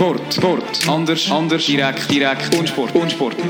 Sport. Anders, direkt, unsportlich.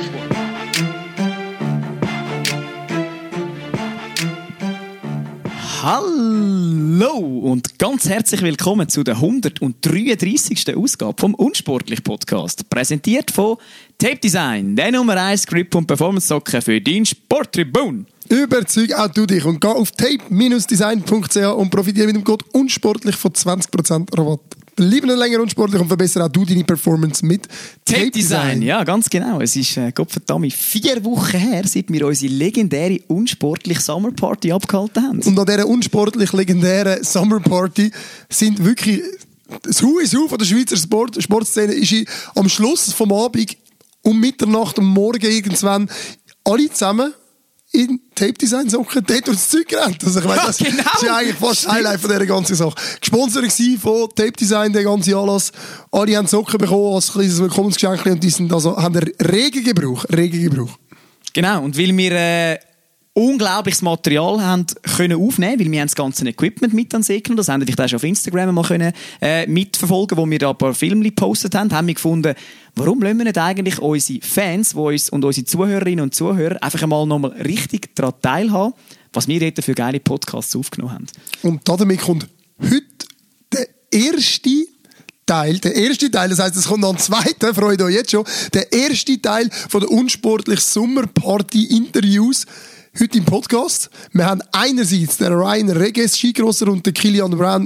Hallo und ganz herzlich willkommen zu der 133. Ausgabe vom Unsportlich-Podcast. Präsentiert von Tape Design, der Nummer 1 Grip- und Performance-Socken für deinen Sporttribun. Überzeug auch du dich und geh auf tape-design.ch und profitiere mit dem Code unsportlich von 20% Rabatt. Bleib noch länger unsportlich und verbessere auch du deine Performance mit Tape Design. Ja, ganz genau. Es ist Gottverdammt 4 Wochen her, seit wir unsere legendäre unsportliche Summer Party abgehalten haben. Und an dieser unsportlich legendären Summer Party sind wirklich das Who is Who von der Schweizer Sportszene ist am Schluss vom Abend um Mitternacht, am Morgen irgendwann alle zusammen in Tape-Design-Socken dort durchs Zeug gerannt. Also ich meine, das ist ja eigentlich fast das Highlight von dieser ganzen Sache. Gesponsert von Tape-Design, der ganze Anlass. Alle haben Socken bekommen als kleines Willkommensgeschenk und die sind also, haben regen Gebrauch. Genau, und weil wir unglaubliches Material haben können aufnehmen, weil wir haben das ganze Equipment mit an See genommen. Das haben wir vielleicht auch schon auf Instagram mal können, mitverfolgen, wo wir da ein paar Filme gepostet haben wir gefunden, warum lassen wir nicht eigentlich unsere Fans und unsere Zuhörerinnen und Zuhörer einfach einmal nochmal richtig daran teilhaben, was wir dort für geile Podcasts aufgenommen haben. Und damit kommt heute der erste Teil, das heisst, es kommt noch ein zweiter, freut euch jetzt schon, der erste Teil von der unsportlich Sommerparty-Interviews heute im Podcast. Wir haben einerseits den Ryan Reges, Skicrosser, und den Kilian Brown,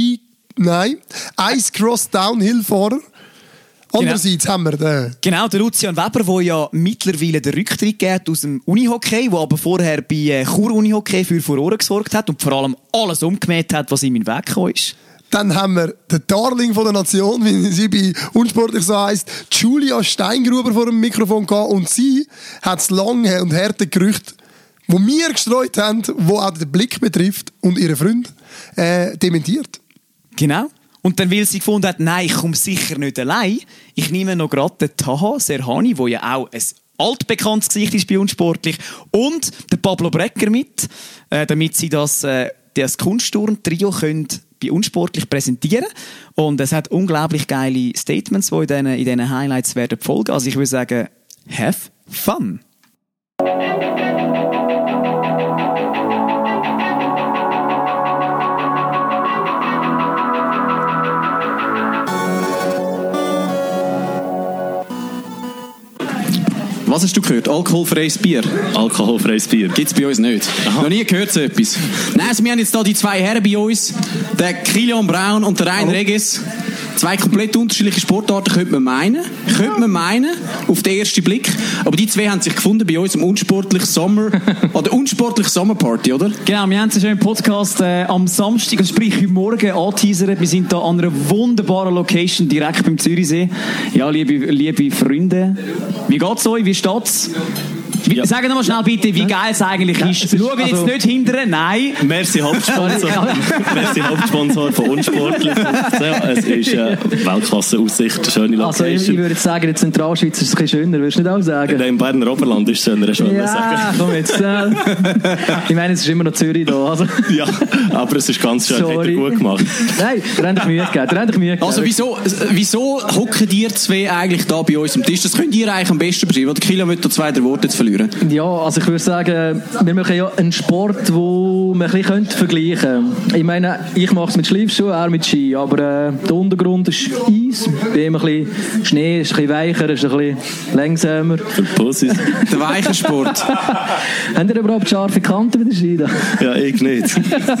Ice-Cross-Downhill-Fahrer. Andererseits haben wir den... Genau, den Lucian Weber, der ja mittlerweile den Rücktritt geht aus dem Unihockey, der aber vorher bei Chur Unihockey für Furore gesorgt hat und vor allem alles umgemäht hat, was ihm in den Weg gekommen ist. Dann haben wir den Darling von der Nation, wie sie bei unsportlich so heisst, Julia Steingruber vor dem Mikrofon gehabt, und sie hat das lange und harte Gerücht, wo wir gestreut haben, wo auch den Blick betrifft und ihren Freund, dementiert. Genau. Und dann, weil sie gefunden hat, nein, ich komme sicher nicht allein, ich nehme noch gerade den Taha Serhani, der ja auch ein altbekanntes Gesicht ist bei Unsportlich, und den Pablo Brecker mit, damit sie das Kunstturm-Trio können bei Unsportlich präsentieren. Und es hat unglaublich geile Statements, die in diesen Highlights werden folgen. Also ich würde sagen, have fun! Was hast du gehört? Alkoholfreies Bier? Alkoholfreies Bier. Gibt's bei uns nicht. Aha. Noch nie gehört so etwas. Nein, also wir haben jetzt hier die zwei Herren bei uns. Der Kilian Brown und der Ryan Reges. Zwei komplett unterschiedliche Sportarten, könnte man meinen, auf den ersten Blick. Aber die zwei haben sich gefunden bei uns im unsportlichen Sommerparty, oder? Genau, wir haben es schon im Podcast am Samstag, also sprich heute Morgen, angeteasert. Wir sind hier an einer wunderbaren Location, direkt beim Zürichsee. Ja, liebe Freunde, wie geht's euch? Wie steht's? Ja. Sagen wir mal schnell bitte, wie geil es eigentlich ist. Schauen jetzt nicht hindern, nein. Merci Hauptsponsor von Unsportlich. Es ist Weltklasse-Aussicht, eine schöne Location. Also ich würde sagen, in der Zentralschweiz ist es ein bisschen schöner, würdest du nicht auch sagen? Im Berner Oberland ist es schöner, sagen. Ja, komm jetzt. Ich meine, es ist immer noch Zürich da. Also. Ja, aber es ist ganz schön, hat er gut gemacht. Nein, der hat Mühe gegeben. Also wieso hocken ihr zwei eigentlich da bei uns am Tisch? Das könnt ihr eigentlich am besten beschreiben. Der Kilian will da 2 Worte jetzt verlieren. Ja, also ich würde sagen, wir machen ja einen Sport, den man ein bisschen vergleichen könnte. Ich meine, ich mache es mit Schleifschuhen, er mit Ski, aber der Untergrund ist Eis, bei ihm ein bisschen Schnee, ist ein bisschen weicher, ist ein bisschen langsamer. Pussys. Der weiche Sport. Habt ihr überhaupt scharfe Kanten bei der Ski da? Ja, ich nicht.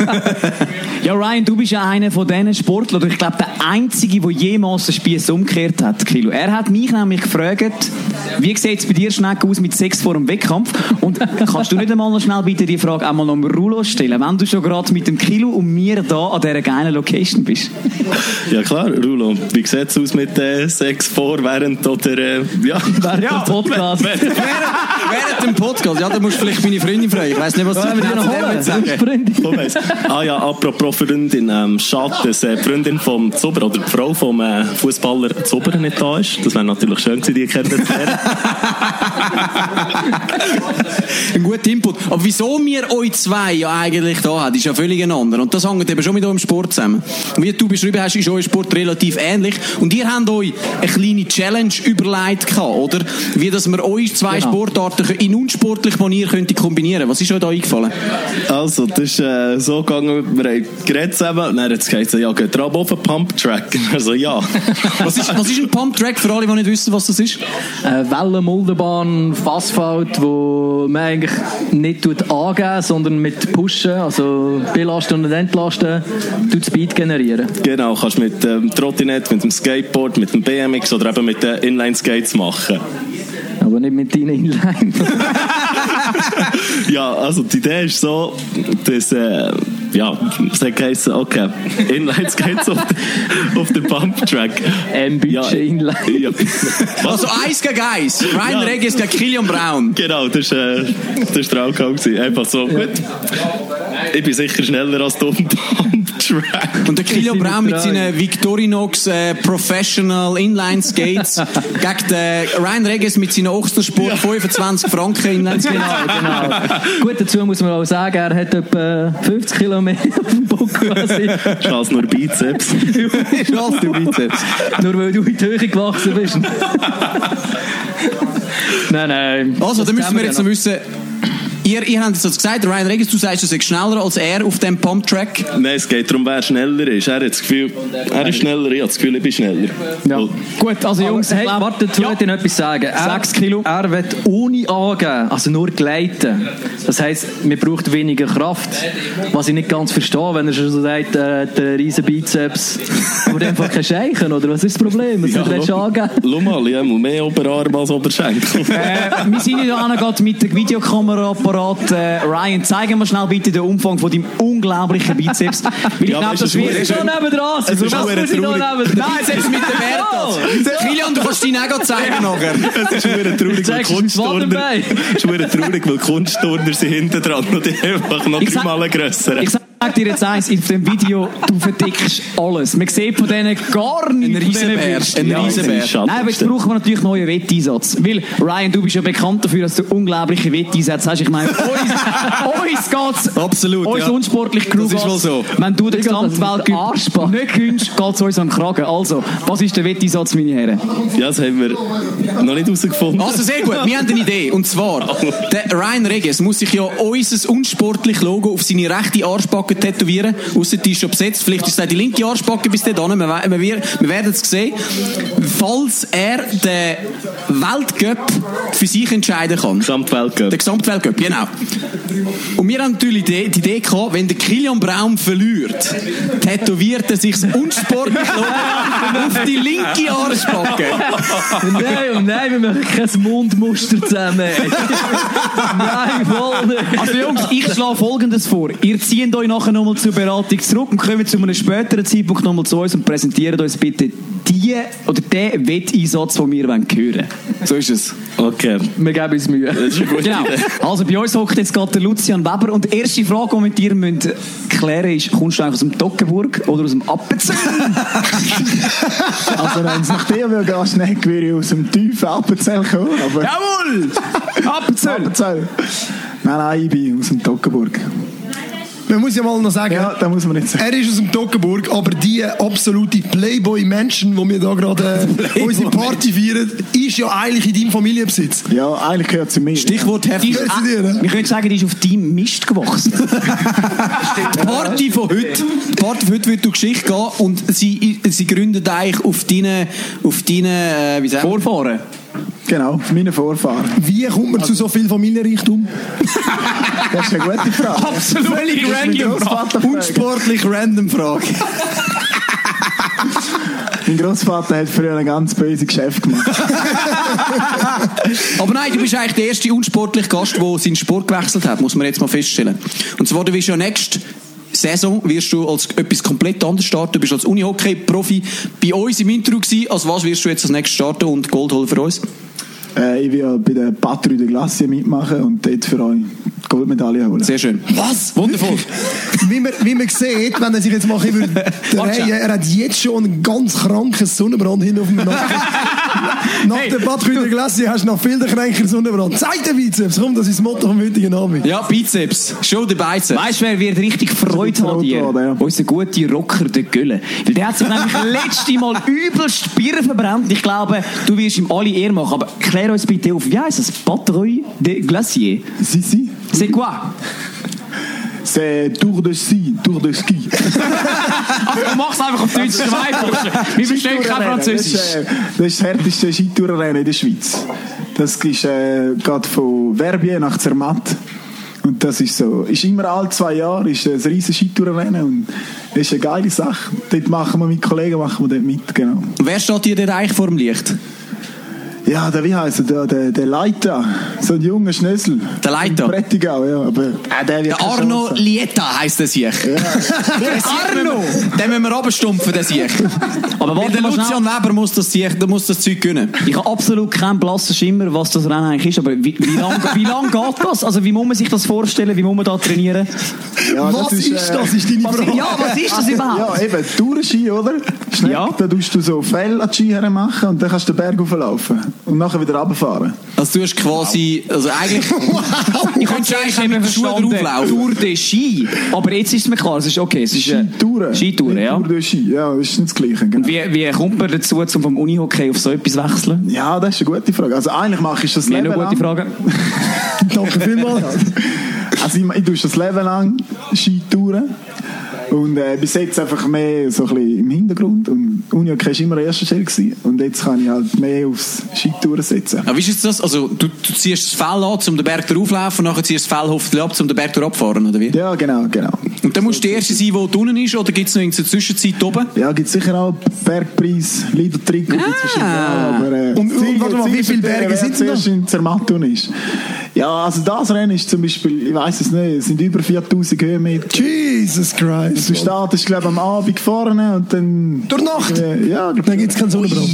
Ja, Ryan, du bist ja einer von diesen Sportlern, oder ich glaube der Einzige, der jemals den Spieß umgekehrt hat, Kilo. Er hat mich nämlich gefragt, wie sieht es bei dir, Schneck, aus mit Sex vor dem Wettkampf? Und kannst du nicht einmal noch schnell bitte die Frage einmal noch am Rulo stellen, wenn du schon gerade mit dem Kilo und mir da an dieser geilen Location bist? Ja klar, Rulo, wie sieht es aus mit Sex vor, während oder während dem Podcast? Während dem Podcast? Ja, da musst du vielleicht meine Freundin fragen. Ich weiss nicht, was du noch sagen. Ah ja, apropos Freundin, schade, dass die Freundin vom Zuber oder die Frau vom Fußballer Zuber nicht da ist. Das wäre natürlich schön gewesen, die kennenzulernen. Ein guter Input. Aber wieso wir euch zwei ja eigentlich da haben, ist ja völlig ein anderer. Und das hängt eben schon mit eurem Sport zusammen. Und wie du beschrieben hast, ist euer Sport relativ ähnlich. Und ihr habt euch eine kleine Challenge überlegt gehabt, oder? Wie dass wir euch zwei Sportarten in unsportlicher Manier kombinieren. Was ist euch da eingefallen? Also, das ist so gegangen, wir haben geredet zusammen, und dann hat es gesagt, ja, geht drauf auf einen Pump-Track. Also, ja. Was ist ein Pump-Track für alle, die nicht wissen, was das ist? Wellenmuldenbahn, Asphalt, wo man eigentlich nicht angeben, sondern mit Pushen, also belasten und entlasten, Speed generieren. Genau, kannst mit dem Trottinett, mit dem Skateboard, mit dem BMX oder eben mit den Inline-Skates machen. Aber nicht mit deinen Inline. Ja, also die Idee ist so, dass, es hat geheißen, okay, Inline-Skates auf den Pump-Track. Budget Inline. Ja. Also 1 gegen 1. Ryan Regis gegen Kilian Brown. Genau, das war der Outcome. Einfach so, gut. Ich bin sicher schneller als du auf dem Pump-Track. Und der Kilian Brown mit seinen Victorinox Professional Inline Skates gegen den Ryan Regis mit seinen Ochsensport 25 Franken Inline Skates. Genau. Gut, dazu muss man auch sagen, er hat etwa 50 Kilometer auf dem Bock quasi. Schaß nur Bizeps. Schaß nur Bizeps. Nur weil du in die Höhe gewachsen bist. Nein. Also, da müssen wir jetzt noch wissen, ihr habt jetzt gesagt, Ryan Regis, du sagst, du sei schneller als er auf dem Pump-Track. Nein, es geht darum, wer schneller ist. Er hat das Gefühl, er ist schneller, ich habe das Gefühl, ich bin schneller. Ja. Gut, also Jungs, hey, warte, dazu wollte ich noch etwas sagen. 6 Kilo. Er will ohne angeben, also nur gleiten. Das heisst, man braucht weniger Kraft. Was ich nicht ganz verstehe, wenn er schon so sagt, der riesen Bizeps, aber einfach kein Scheichen, oder? Was ist das Problem? Was willst du angeben? Schau mal, ich habe mehr Oberarm als Oberschenkel. Wir sind hier gerade mit der Videokameraapparat. Ryan, zeigen wir schnell bitte den Umfang von deinem unglaublichen Bizeps. Weil ich glaube, das wird schon nebendran. Es ist Nein, selbst mit dem Wert. Kilian, du kannst deinen auch zeigen nachher. Es ist traurig, weil Kunstturner sind hinten dran und die einfach noch dreimal grösser. Ich sag dir jetzt eins, in dem Video, du verdeckst alles. Man sieht von denen gar nichts. Ein Riesenbär. Nein, aber jetzt brauchen wir natürlich neuen Wetteinsatz. Weil, Ryan, du bist ja bekannt dafür, dass du unglaubliche Wetteinsätze hast. Ich meine, uns geht's. Absolut, uns unsportlich genug. Das ist wohl so. Wenn du den Gesamtweltcup nicht gewinnst, geht's uns an den Kragen. Also, was ist der Wetteinsatz, meine Herren? Ja, das haben wir noch nicht herausgefunden. Also, sehr gut. Wir haben eine Idee. Und zwar, der Ryan Regis muss sich ja unser unsportliches Logo auf seine rechte Arschbacke tätowieren. Ausser die ist schon besetzt. Vielleicht ist es die linke Arschbacke bis dahin. Wir werden es sehen. Falls er den Weltcup für sich entscheiden kann. Gesamtweltcup. Der Gesamtweltcup, genau. Und wir haben natürlich die Idee gehabt, wenn der Kilian Brown verliert, tätowiert er sich das unsportliche Logo auf die linke Arschbacke. Nein, wir machen kein Mundmuster zusammen. Nein, voll nicht. Also Jungs, ich schlage Folgendes vor. Ihr zieht euch nachher nochmal zur Beratung zurück und kommt zu einem späteren Zeitpunkt nochmal zu uns und präsentiert uns bitte den Wetteinsatz, den wir hören wollen. So ist es. Okay. Wir geben uns Mühe. Das ist eine gute Genau. Idee. Also bei uns hockt jetzt gerade der Lucian Weber und die erste Frage, die wir dir klären müssen, ist, kommst du eigentlich aus dem Toggenburg oder aus dem Appenzell? Also wenn es nach dir würde gehen, Schneck, würde ich aus dem tiefen Appenzell kommen. Aber Jawohl! Appenzell! Nein, ich bin aus dem Toggenburg. Man muss ja mal noch sagen, Ja, da muss man nicht sagen. er ist aus dem Toggenburg, aber die absolute Playboy-Menschen, die wir da gerade unsere Party feiern, ist ja eigentlich in deinem Familienbesitz. Ja, eigentlich gehört sie mir. Stichwort heftig. Gehört sie dir, ne? Wir können sagen, die ist auf deinem Mist gewachsen. Die Party von heute wird durch Geschichte gehen und sie gründet eigentlich auf deinen wie sagen wir? Vorfahren. Genau, auf meine Vorfahren. Wie kommt man zu so viel Familienreichtum? Das ist eine gute Frage. Absolut random Frage. Unsportlich random Frage. Mein Großvater hat früher ein ganz böses Geschäft gemacht. Aber nein, du bist eigentlich der erste unsportliche Gast, der seinen Sport gewechselt hat, muss man jetzt mal feststellen. Und zwar, du wirst ja nächste Saison wirst du als etwas komplett anderes starten. Du bist als Unihockey-Profi bei uns im Intro gewesen. Als was wirst du jetzt als nächstes starten und Gold holen für uns? Ich will bei der Patrouille de Glacier mitmachen und dort für euch Goldmedaille holen. Sehr schön. Was? Wundervoll. Wie man sieht, wenn er sich jetzt mal ein bisschen er hat jetzt schon einen ganz kranken Sonnenbrand hin auf dem Nacken. Nach der Badkühler Glacier hast du noch viel kränker Sonnenbrand. Zeig den Bizeps, komm, das ist das Motto vom heutigen Abend. Ja, Bizeps. Show the Bizeps. Weißt du, wer wird richtig Freude haben dir? Ja. Unser guter Rocker, der Gülle. Weil der hat sich nämlich letzte Mal übelst Bier verbrannt. Ich glaube, du wirst ihm alle Ehr machen. Aber klär uns bitte auf, wie heisst das? Patrouille de Glacier. Si. C'est quoi? C'est Tour de Ski. Aber mach's einfach auf Deutsch. Wir verstehen kein Französisch. Das ist das härteste Skitourrennen in der Schweiz. Das ist geht von Verbier nach Zermatt. Und das ist so, ist immer alle 2 Jahre, ist ein riesen Skitourrennen und das ist eine geile Sache. Dort machen wir mit Kollegen dort mit, genau. Und wer steht dir denn eigentlich vor dem Licht? Ja, wie heisst er? Der Leiter. So ein junger Schnösel. Der Leiter? Prättigau, ja. Aber, der Arno Lieta heisst der Sieg. Ja. Arno! Den müssen wir runterstumpfen, den Sieg. Aber warte, der Lucian Weber muss das Zeug gewinnen. Ich habe absolut keinen blassen Schimmer, was das Rennen eigentlich ist. Aber wie lang geht das? Also wie muss man sich das vorstellen? Wie muss man da trainieren? Ja, was ist das? Ist deine Frage? Ja, was ist das überhaupt? Ja, eben, Tourenski, oder? Schnell, Ja. Da tust du so Fell an die Ski hermachen und dann kannst du den Berg hochlaufen. Und nachher wieder runterfahren. Also du hast quasi, also eigentlich, Ich habe eigentlich immer verstanden, Tour de Ski. Aber jetzt ist es mir klar, es ist okay. Es ist Skitouren, ja. Tour de Ski, ja, das ist nicht das Gleiche. Genau. Und wie kommt man dazu, um vom Unihockey auf so etwas wechseln? Ja, das ist eine gute Frage. Also eigentlich mache ich das Eine Leben gute lang. Frage. Danke vielmals. Also ich tue das Leben lang Skitouren. Und bis jetzt einfach mehr so ein bisschen im Hintergrund. Und Unihockey war immer an erster Stelle gewesen. Und jetzt kann ich halt mehr aufs Skitouren setzen. ja, wie ist jetzt das? Also du ziehst das Fell an, um den Berg drauflaufen, und nachher ziehst du das Fell hoffentlich ab, um den Berg abfahren, oder wie? Ja, genau. Und dann musst du der Erste sein, der unten ist, oder gibt es noch in der Zwischenzeit oben? Ja, gibt sicher auch Bergpreis, Liedertrick und Und warte mal, wie viele Berge sind denn zuerst in Zermatt ist. Ja, also das Rennen ist zum Beispiel, ich weiss es nicht, es sind über 4000 Höhenmeter. Jesus Christ. Du startest, glaube ich, am Abend vorne und dann... Durch Nacht? Ja, Dann gibt es keinen Sonnenbrand.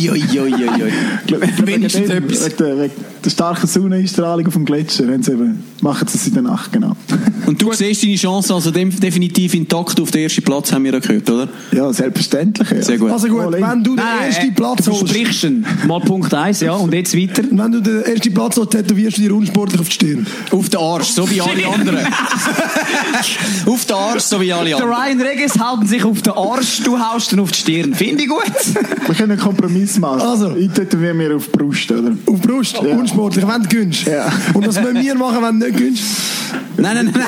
Mindestens etwas. Wegen der starken Sonneneinstrahlung auf dem Gletscher machen sie es in der Nacht, genau. Und du siehst deine Chance also definitiv intakt auf den ersten Platz, haben wir ja gehört, oder? Ja, selbstverständlich. Ja. Sehr gut. Also gut, wenn du den ersten Platz Du holst, sprichst ihn. Mal Punkt 1, ja. Und jetzt weiter. wenn du den ersten Platz holst, tätowierst du dir unsportlich auf die Stirn. Auf den Arsch, so wie alle anderen. Auf den Arsch, so wie alle Der anderen. Ryan Regis hält sich auf den Arsch, du haust ihn auf die Stirn. Finde ich gut. Wir können einen Kompromiss machen. Also. Ich tätowiere mir auf die Brust, oder? Auf die Brust, unsportlich, wenn du gönnst. Ja. Und was müssen wir machen, wenn du nicht gönnst? Nein. Nein,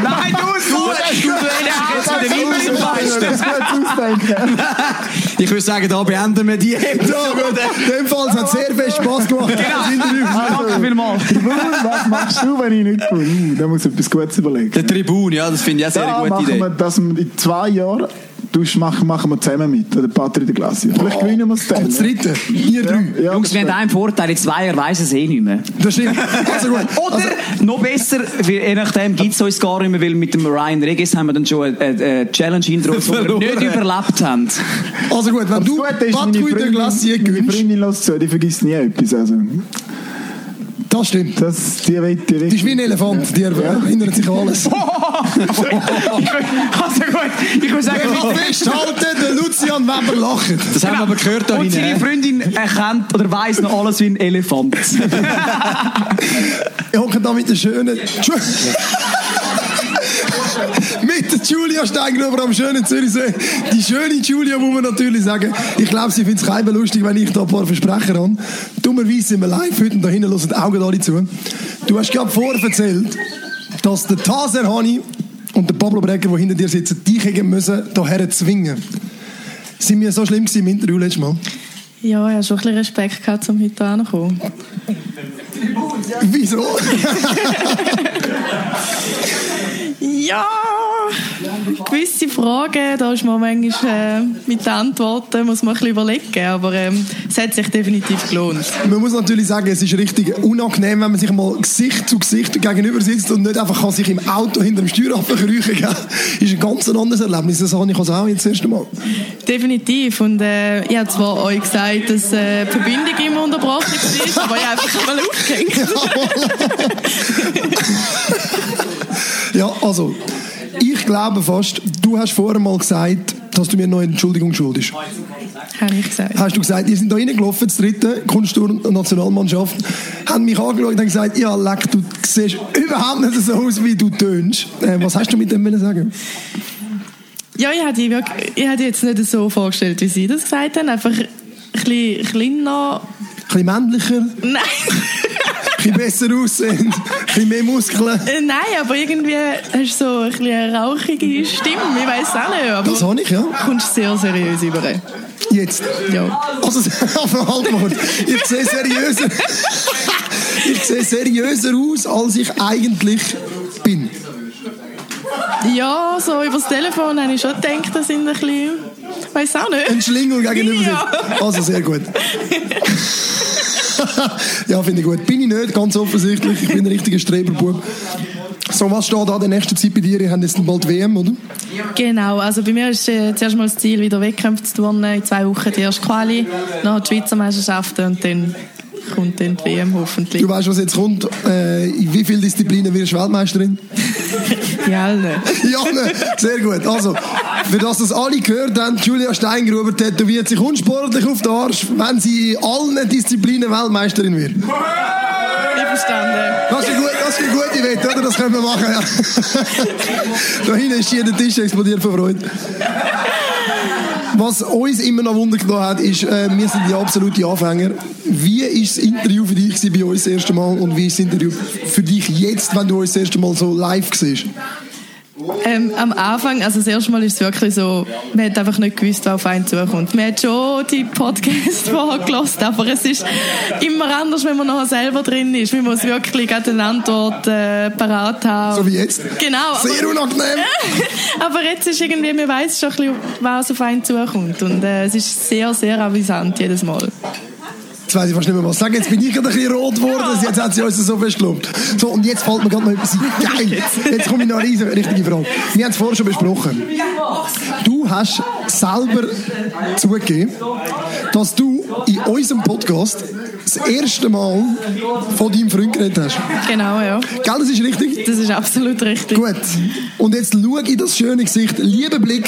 du jetzt mit den Wimpern im Fenster. Das gut ausdenken. Ich würde sagen, da beenden wir die Ja, gut. In dem Fall, es hat sehr viel Spass gemacht. Danke vielmals. Was machst du, wenn ich nicht tue? Da muss ich etwas Gutes überlegen. Der Tribun, ja, das finde ich auch sehr Da eine gute machen Idee. wir das in 2 Jahren. Machen wir zusammen mit, oder Patrouille de Glacier. Vielleicht gewinnen wir es dann. Das dritte. Ihr drei. Ja, Jungs, wir haben einen Vorteil, in 2 Jahren weiss es eh nicht mehr. Das stimmt. Also gut. Oder, noch besser, je nachdem gibt es uns gar nicht mehr, weil mit dem Ryan Regis haben wir dann schon eine Challenge-Intro, die wir nicht überlebt haben. Also gut, wenn du Patrouille de Glacier Meine gönnst, Freundin lässt zu, die vergisst nie etwas. Also, das stimmt. die will. Das ist wie ein Elefant, die erinnert sich an alles. Also gut, ich würde sagen, Ich kann festhalten, der Lucian Weber lacht. Das haben wir aber gehört da und seine rein. Freundin erkennt oder weiss noch alles wie ein Elefant. Ich hocke da mit der schönen... mit der Julia Steiger am schönen Zürichsee. Die schöne Julia, muss man natürlich sagen. Ich glaube, sie findet es keinem lustig, wenn ich da ein paar Versprecher habe. Dummerweise sind wir live heute und da hinten hören die Augen alle zu. Du hast gerade vorher erzählt, dass der Taser Hani und der Pablo Brecker, die hinter dir sitzen, dich hätten müssen hierher zwingen. Sind wir so schlimm gewesen im Interview letztes Mal? Ja, ich habe schon ein bisschen Respekt gehabt, um heute herzukommen. Wieso? Ja, gewisse Fragen, da ist man manchmal mit den Antworten, muss man ein bisschen überlegen, aber es hat sich definitiv gelohnt. Man muss natürlich sagen, es ist richtig unangenehm, wenn man sich mal Gesicht zu Gesicht gegenüber sitzt und nicht einfach kann sich im Auto hinter dem Steuerrahmen kriechen kann. Das ist ein ganz anderes Erlebnis. Das habe ich also auch jetzt das erste Mal. Definitiv. Und ich habe zwar euch gesagt, dass die Verbindung immer unterbrochen war, aber ich habe einfach mal aufgehängt. Also, ich glaube fast, du hast vorher mal gesagt, dass du mir noch eine Entschuldigung schuldest. Habe ich gesagt. Hast du gesagt, ihr seid da reingelaufen, das dritte Kunstturn-Nationalmannschaft, haben mich angeschaut und gesagt, ja, leck, du siehst überhaupt nicht so aus, wie du tönst. Was hast du mit dem sagen? Ja, ich hätte jetzt nicht so vorgestellt, wie Sie das gesagt haben. Einfach ein bisschen kleiner. Ein bisschen männlicher? Nein. Ein bisschen besser aussehend? Ein bisschen mehr Muskeln? Nein, aber irgendwie hast du so ein bisschen eine rauchige Stimme. Ich weiss auch nicht. Aber Das habe ich, ja. du kommst sehr seriös über. Jetzt? Ja. Also, halt mal. Ich sehe seriöser aus, als ich eigentlich bin. Ja, so über das Telefon habe ich schon gedacht, das sind ein bisschen... Ich weiss auch nicht. Ein Schlingel gegenüber sich. Ja. Also, sehr gut. Ja, finde ich gut. Bin ich nicht, ganz offensichtlich. Ich bin ein richtiger Streberbub. So, was steht an der nächsten Zeit bei dir? Ihr habt jetzt bald WM, oder? Genau, also bei mir ist zuerst mal das Ziel, wieder Wettkämpfe zu turnen. In 2 Wochen die erste Quali, dann die Schweizer Meisterschaften und dann kommt dann die WM hoffentlich. Du weißt, was jetzt kommt. In wie vielen Disziplinen wirst du Weltmeisterin? Ja, ne. Ja, ne. Sehr gut. Also, für das alle gehört haben, Julia Steingruber tätowiert sich unsportlich auf den Arsch, wenn sie in allen Disziplinen Weltmeisterin wird. Einverstanden. Das ist eine gute Wette, oder? Das können wir machen, ja. Da hinten ist hier der Tisch explodiert vor Freude. Was uns immer noch Wunder genommen hat, ist, wir sind die absoluten Anfänger. Wie war das Interview für dich bei uns das erste Mal und wie ist das Interview für dich jetzt, wenn du uns das erste Mal so live siehst? Am Anfang, also das erste Mal ist es wirklich so, man hat einfach nicht gewusst, was auf einen zukommt. Man hat schon die Podcasts vorher gehört, aber es ist immer anders, wenn man nachher selber drin ist. Man muss wirklich gerade eine Antwort parat haben. So wie jetzt? Genau. Sehr unangenehm. Aber jetzt ist irgendwie, man weiss schon ein bisschen, was auf einen zukommt. Und es ist sehr, sehr amüsant jedes Mal. Jetzt weiss ich fast nicht mehr was sagen. Jetzt bin ich gerade ein bisschen rot geworden. Jetzt hat sie uns so fest gelobt. So, und jetzt fällt mir gerade noch etwas ein. Geil. Jetzt komme ich noch eine richtige Frage. Wir haben es vorher schon besprochen. Du hast selber zugegeben, dass du in unserem Podcast das erste Mal von deinem Freund geredet hast. Genau, ja. Gell, das ist richtig? Das ist absolut richtig. Gut. Und jetzt schau in das schöne Gesicht. Lieber Blick.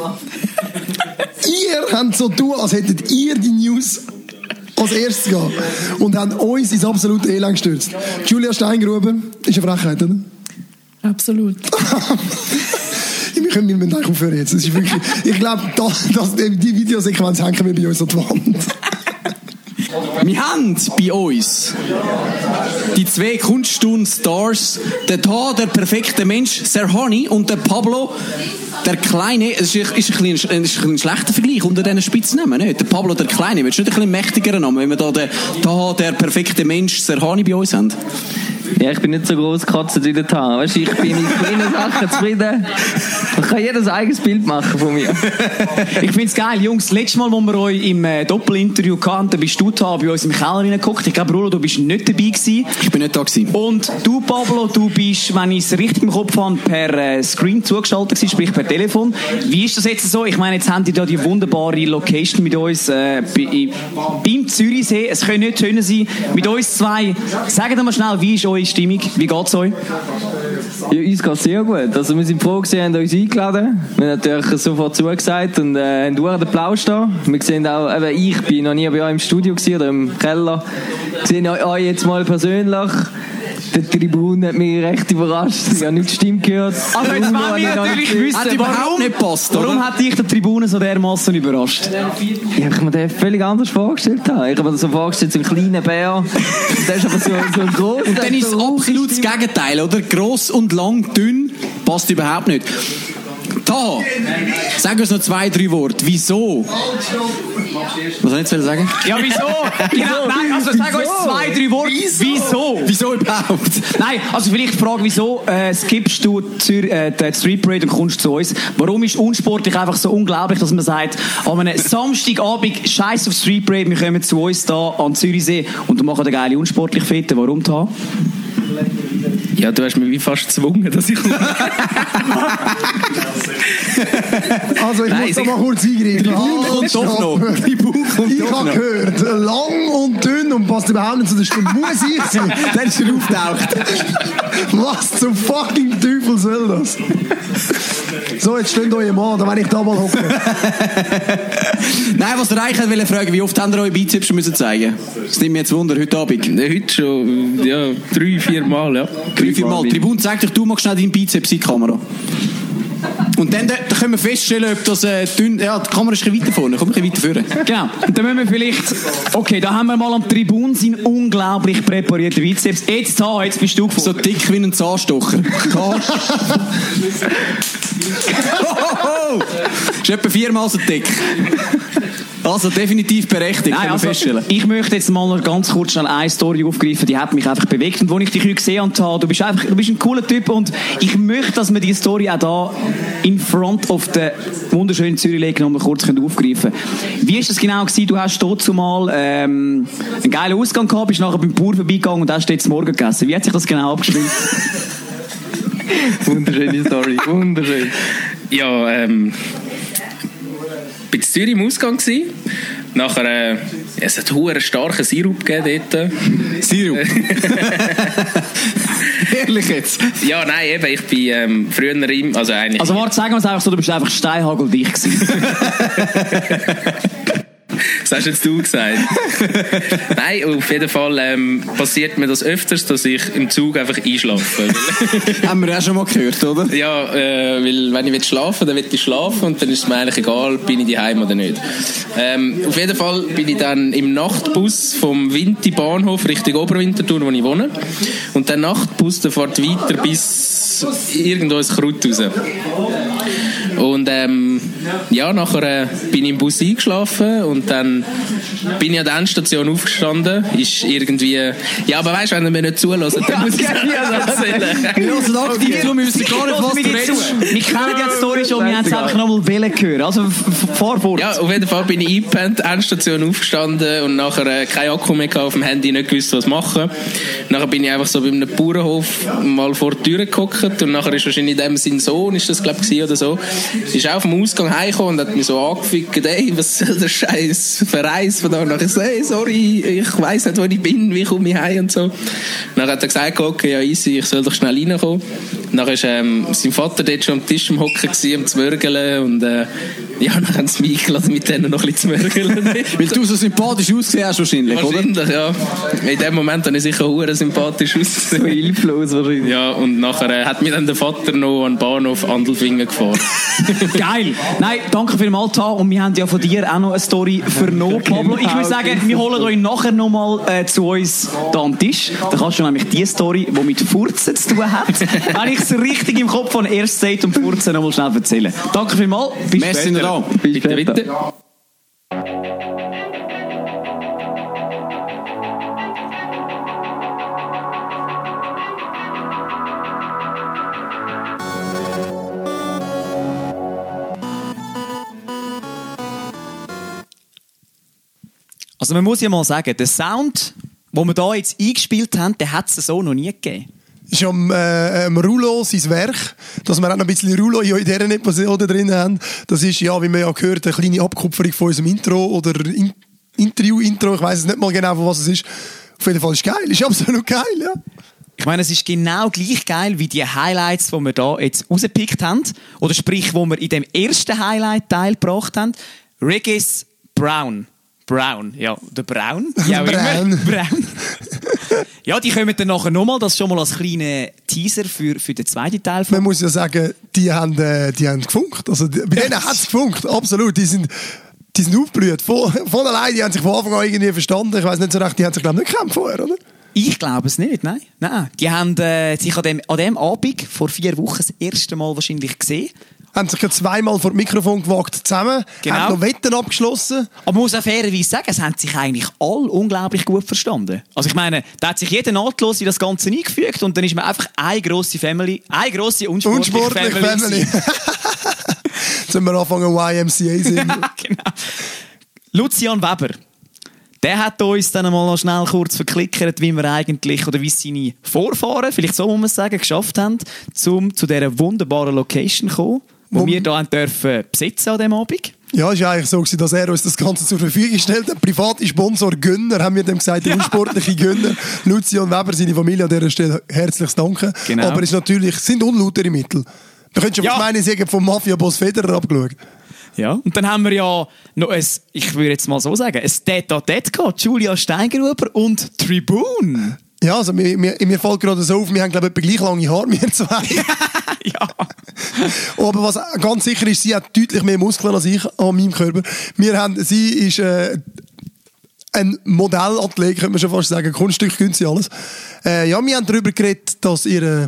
Ihr habt so tun, als hättet ihr die News als erstes gehen und haben uns ins absolute Elend gestürzt. Julia Steingruber ist eine Frechheit, oder? Absolut. Wir müssen eigentlich aufhören jetzt. Das ist wirklich, ich glaube, die Videosequenz hängen wir bei uns an die Wand. Wir haben bei uns die 2 Kunstturn-Stars, der perfekte Mensch, Serhani, und der Pablo, der Kleine. Es ist ein bisschen schlechter Vergleich unter diesen Spitznamen, nicht? Der Pablo, der Kleine, willst du nicht ein bisschen mächtigerer Namen, wenn wir da der perfekte Mensch, Serhani, bei uns haben? Ja, ich bin nicht so groß Katze drin da. Weißt du, ich bin mit kleinen Sachen zufrieden. Man kann jeder ein eigenes Bild machen von mir. Ich find's geil, Jungs. Letztes Mal, wo wir euch im Doppelinterview hatten, da bist du da bei uns im Keller reingeguckt. Ich glaube, Rulo, du bist nicht dabei gewesen. Ich bin nicht da gewesen. Und du, Pablo, du bist, wenn ich es richtig im Kopf habe, per Screen zugeschaltet gewesen, sprich per Telefon. Wie ist das jetzt so? Ich meine, jetzt haben die da die wunderbare Location mit uns beim Zürichsee. Es können nicht schöner sein. Mit uns zwei. Sagt mal schnell, wie ist eure Stimmung? Wie geht's euch? Ja, uns geht's sehr gut. Also wir sind froh gewesen, haben uns eingeladen. Wir haben natürlich sofort zugesagt und haben den Applaus da. Wir sehen auch, eben, ich bin noch nie bei euch im Studio gewesen, oder im Keller. Wir sehen euch jetzt mal persönlich. Der Tribune hat mich recht überrascht. Ich habe nicht die Stimme gehört. Also jetzt wollen wir natürlich wissen, hat überhaupt nicht passt, warum hat dich der Tribune so dermaßen überrascht? Ja, ich habe mir den völlig anders vorgestellt. Ich habe mir das so vorgestellt, so einen kleinen Bär. Der ist aber so ein grosser. Und dann ist es absolut das Gegenteil, oder? Gross und lang, dünn, passt überhaupt nicht. Da, sag uns noch 2, 3 Worte. Wieso? Was soll ich jetzt sagen? Ja, wieso? Genau, nein, also sag uns 2, 3 Worte. Wieso? Wieso überhaupt? Nein, also vielleicht die Frage, wieso skippst du die Street Parade und kommst zu uns? Warum ist unsportlich einfach so unglaublich, dass man sagt, an einem Samstagabend, scheiß auf Street Parade, wir kommen zu uns da an Zürichsee und machen eine geile unsportliche Fete. Warum da? Ja, du hast mich wie fast gezwungen, dass ich Also ich muss da mal kurz eingreifen. Die Bauch kommt doch noch. Ich habe gehört, lang und dünn und passt überhaupt nicht zu der Stimme. Muss ich sein? Dann ist er auftaucht. Was zum fucking Teufel soll das? So, jetzt steht euer Mann, da wenn ich da mal hocke. Nein, was der Reich wollte fragen, wie oft habt ihr eure Bizeps schon müssen zeigen? Das nimmt mich jetzt Wunder, heute Abend. Heute schon, ja, 3-4 Mal, ja. 3-4 Mal. Tribun, zeig dich, du magst schnell deinen Bizeps in die Kamera. Und dann da können wir feststellen, ob das dünn... Ja, die Kamera ist ein bisschen weiter vorne. Komm ein bisschen weiter vorne. Genau. Und dann müssen wir vielleicht... Okay, da haben wir mal am Tribun seinen unglaublich präparierten Bizeps. Jetzt bist du gefunden. So dick wie ein Zahnstocher. Ist etwa 4-mal so dick. Also definitiv berechtigt, Nein, also, ich möchte jetzt mal noch ganz kurz schnell eine Story aufgreifen, die hat mich einfach bewegt. Und als ich dich heute gesehen habe, du bist ein cooler Typ und ich möchte, dass wir diese Story auch da in front of the wunderschönen Zürich noch mal kurz aufgreifen können. Wie war das genau gewesen? Du hast dazu mal einen geilen Ausgang gehabt, bist nachher beim Bauer vorbeigegangen und hast jetzt Morgen gegessen. Wie hat sich das genau abgespielt? Wunderschöne Story, wunderschön. Ja, bin in Zürich im Ausgang gewesen. Nachher, es hat einen starken Sirup gegeben dort. Sirup? Ehrlich jetzt? Ja, nein, eben, ich bin früher im... Also warte, sagen wir es einfach so, du bist einfach steinhageldicht gewesen. Das hast jetzt du gesagt. Nein, auf jeden Fall passiert mir das öfters, dass ich im Zug einfach einschlafe. Haben wir ja schon mal gehört, oder? Ja, weil wenn ich schlafen will, dann will ich schlafen und dann ist es mir eigentlich egal, bin ich daheim oder nicht. Auf jeden Fall bin ich dann im Nachtbus vom Winti-Bahnhof Richtung Oberwinterthur, wo ich wohne. Und der Nachtbus, der fährt weiter bis irgendwo ins Kraut raus. Und ja, nachher bin ich im Bus eingeschlafen und dann bin ich an der Endstation aufgestanden. Ist irgendwie... Ja, aber weißt du, wenn ihr mir nicht zulässt, dann muss ich es erzählen. Wir hören aktiv zu, wir wissen gar nicht, was du redest. Wir kennen die Story schon, wir haben es einfach noch mal hören. Also fahr fort. Ja, auf jeden Fall bin ich eingepennt, Endstation aufgestanden und nachher kein Akku mehr gehabt auf dem Handy, nicht gewusst, was machen. Nachher bin ich einfach so bei einem Bauernhof mal vor die Tür gehockt und nachher ist wahrscheinlich dem sein Sohn, ist das glaube ich oder so, ist auch vom Ausgang heimgekommen und hat mich so angefickt, ey, was soll der Scheiß Verreis von da? Und nachher so, hey, sorry, ich weiss nicht, wo ich bin, wie komme ich heim und so. Dann hat er gesagt, okay, ja easy, ich soll doch schnell reinkommen. Dann war sein Vater dort schon am Tisch am Hocken am Zmörgeln und ja, dann haben sie mich eingeladen, mit denen noch ein bisschen zu mörgeln. Weil du so sympathisch ausgesehen hast wahrscheinlich, oder? Wahrscheinlich, ja. In dem Moment habe ich sicher hure sympathisch ausgesehen. So hilflos wahrscheinlich. Ja, und nachher hat mir dann der Vater noch an den Bahnhof Andelfingen gefahren. Geil! Nein, danke vielmals, Ta. Und wir haben ja von dir auch noch eine Story vernommen, Pablo. Ich würde sagen, wir holen euch nachher noch mal zu uns da an den Tisch. Da kannst du nämlich die Story, die mit Furzen zu tun hat, wenn ich es richtig im Kopf von erst Zeit und Furzen noch mal schnell erzählen. Danke vielmals. Bis später. Bitte, bitte. Also man muss ja mal sagen, der Sound, den wir da jetzt eingespielt haben, den hat es so noch nie gegeben. Ist am Rulo sein Werk, dass wir auch noch ein bisschen Rulo in dieser Episode drin haben. Das ist, ja, wie man ja gehört, eine kleine Abkupferung von unserem Intro oder Interview-Intro. Ich weiss nicht mal genau, von was es ist. Auf jeden Fall ist es geil. Ist absolut geil, ja. Ich meine, es ist genau gleich geil wie die Highlights, die wir da jetzt rausgepickt haben. Oder sprich, die wir in dem ersten Highlight-Teil gebracht haben. Regis Brown, ja, der Brown. Ja, Brown. Ja, die kommen dann nachher nochmal, das schon mal als kleiner Teaser für den zweiten Teil. Man muss ja sagen, die haben gefunkt. Also, bei denen hat es gefunkt, absolut. Die sind aufgeblüht. Von allein, die haben sich von Anfang an irgendwie verstanden. Ich weiss nicht so recht, die haben sich glaube ich nicht gekämpft vorher, oder? Ich glaube es nicht, nein. Die haben sich an dem Abend vor 4 Wochen das erste Mal wahrscheinlich gesehen. Haben sich zweimal vor dem Mikrofon gewagt zusammen, genau. Haben noch Wetten abgeschlossen. Aber man muss auch fairerweise sagen, es haben sich eigentlich alle unglaublich gut verstanden. Also ich meine, da hat sich jeder nahtlos in das Ganze eingefügt und dann ist man einfach eine grosse Family, eine grosse unsportliche Family. Jetzt sind wir anfangen YMCA singen. Ja, genau. Lucian Weber. Der hat uns dann mal noch schnell kurz verklickert, wie wir eigentlich, oder wie seine Vorfahren, vielleicht so muss man sagen, geschafft haben, zu dieser wunderbaren Location zu kommen, wo wir hier dürfen besitzen an diesem Abend. Ja, es war eigentlich so, dass er uns das Ganze zur Verfügung stellt. Der private Sponsor Gönner, haben wir dem gesagt, der unsportliche Gönner. Lucian Weber, seine Familie an dieser Stelle herzliches Danke. Genau. Aber es sind unlautere Mittel. Da könntest du meinen, sie haben vom Mafia-Boss Federer abgeschaut. Ja, und dann haben wir ja noch ich würde jetzt mal so sagen, ein Tête-à-Tête gehabt. Julia Steingruber und Tribune. Ja, also mir fällt gerade so auf, wir haben glaube ich etwa gleich lange Haare, wir zwei. Ja. Aber was ganz sicher ist, sie hat deutlich mehr Muskeln als ich an meinem Körper. Sie ist ein Modellathlet, könnte man schon fast sagen. Kunststück gönnt sie alles. Ja, wir haben darüber geredet, dass ihr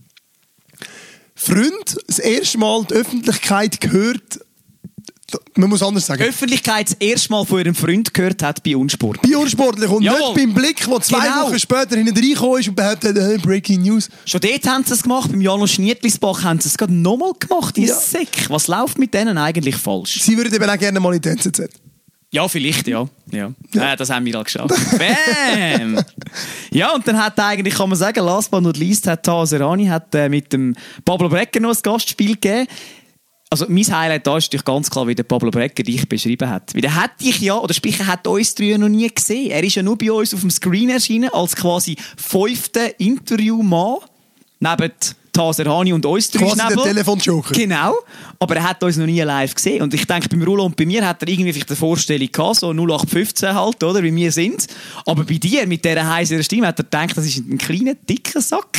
Freund das erste Mal die Öffentlichkeit gehört. Man muss anders sagen. Die Öffentlichkeit das erste Mal von ihrem Freund gehört hat bei Unsportlich. Bei Unsportlich und Jawohl. nicht beim Blick, der 2 Wochen später hinten reingekommen ist und behauptet, Breaking News. Schon dort haben sie es gemacht, beim Janos Schnietlisbach haben sie es gerade nochmal gemacht, die Säck. Was läuft mit denen eigentlich falsch? Sie würden eben auch gerne mal in die NZZ. Ja, vielleicht, ja. Das haben wir halt geschafft. Bam! Ja, und dann hat eigentlich, kann man sagen, last but not least, hat Taha Serhani mit dem Pablo Brecker noch ein Gastspiel gegeben. Also mein Highlight da ist natürlich ganz klar, wie der Pablo Brecker dich beschrieben hat. Weil der hat dich ja, oder sprich, er hat uns drei noch nie gesehen. Er ist ja nur bei uns auf dem Screen erschienen, als quasi 5. Interviewmann, neben Taha Serhani und uns drei. Quasi der Telefonjoker. Genau. Aber er hat uns noch nie live gesehen. Und ich denke, beim Rulo und bei mir hat er irgendwie vielleicht eine Vorstellung gehabt, so 0815 halt, oder, wie wir sind. Aber bei dir, mit dieser heißen Stimme, hat er gedacht, das ist ein kleiner, dicker Sack.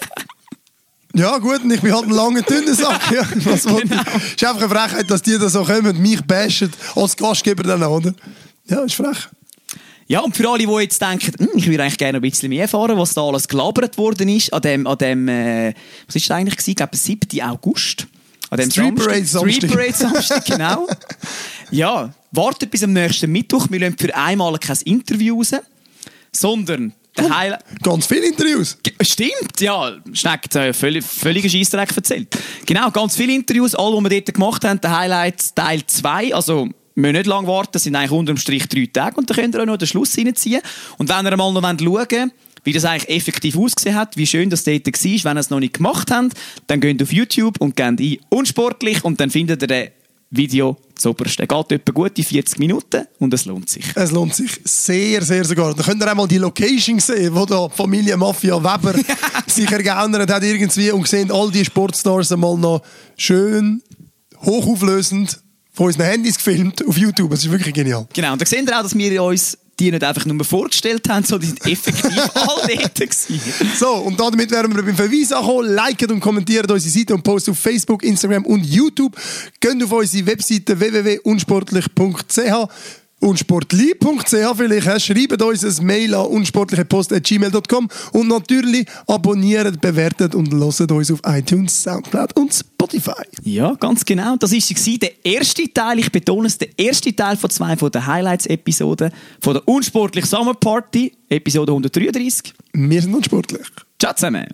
Ja, gut, und ich bin halt ein langer, dünner Sack. Ja. Genau. Es ist einfach eine Frechheit, dass die da so kommen, mich bashen, als Gastgeber dann, oder? Ja, ist frech. Ja, und für alle, die jetzt denken, ich würde eigentlich gerne ein bisschen mehr erfahren, was da alles gelabert worden ist, an dem was ist das eigentlich gewesen? Ich glaube, 7. August. An dem Street Parade Samstag, genau. Ja, wartet bis am nächsten Mittwoch. Wir lassen für einmal kein Interview raus, sondern ganz viele Interviews. Stimmt, ja. Schneck völliger Scheissdreck erzählt. Genau, ganz viele Interviews, alle, die wir dort gemacht haben. Der Highlight Teil 2, also wir müssen nicht lange warten, das sind eigentlich unterm Strich 3 Tage und dann könnt ihr auch noch den Schluss reinziehen. Und wenn ihr mal noch schauen wollt, wie das eigentlich effektiv ausgesehen hat, wie schön das dort war, wenn ihr es noch nicht gemacht habt, dann geht auf YouTube und gebt ein «Unsportlich» und dann findet ihr den Video zuoberst. Der geht etwa gute 40 Minuten und es lohnt sich. Es lohnt sich sehr, sehr sogar. Dann könnt ihr einmal die Location sehen, wo da Familie Mafia Weber sich ergaunert hat irgendwie und sehen all die Sportstars einmal noch schön, hochauflösend von unseren Handys gefilmt auf YouTube. Das ist wirklich genial. Genau, und da sehen wir auch, dass wir uns die nicht einfach nur vorgestellt haben, sondern die sind effektiv alle dort gewesen. So, und damit wären wir beim Verweis angekommen. Liket und kommentiert unsere Seite und postet auf Facebook, Instagram und YouTube. Geht auf unsere Webseite www.unsportlich.ch unsportli.ch vielleicht. Schreibt uns ein Mail an unsportlichepost@gmail.com und natürlich abonniert, bewertet und hört uns auf iTunes, Soundcloud und Spotify. Ja, ganz genau. Das war der erste Teil, ich betone es, der erste Teil von 2 von der Highlights-Episoden von der Unsportlich Summer Party, Episode 133. Wir sind unsportlich. Ciao zusammen.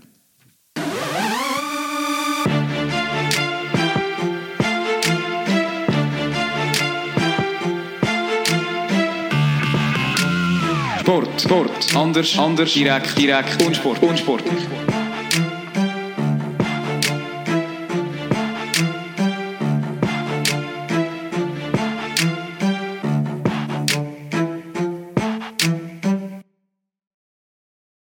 Sport. Anders, direkt, unsportlich.